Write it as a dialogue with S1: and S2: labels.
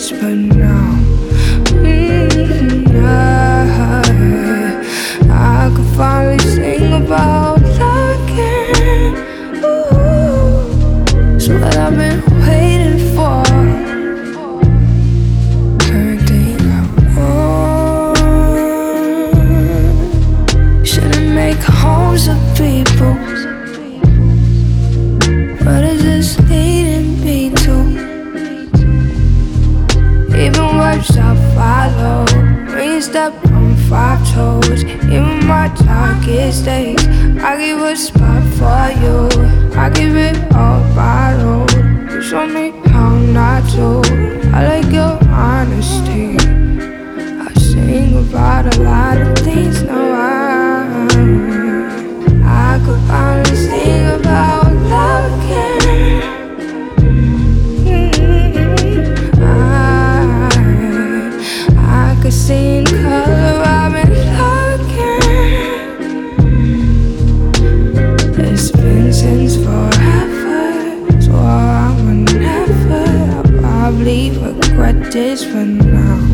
S1: this, but now I could finally sing about love again. Ooh, it's what I've been waiting for. Everything I want. Shouldn't make homes of people. What is this leading me to? Even words I follow. When you step on 5 toes. Even my darkest days, I give a spot for you. I give it all borrowed. You show me how not to. I like your honesty. I sing about a lot of things now. I could finally sing about love again. I could see in color, I've been looking. It's been since forever, so I would never. I'll probably regret this, but now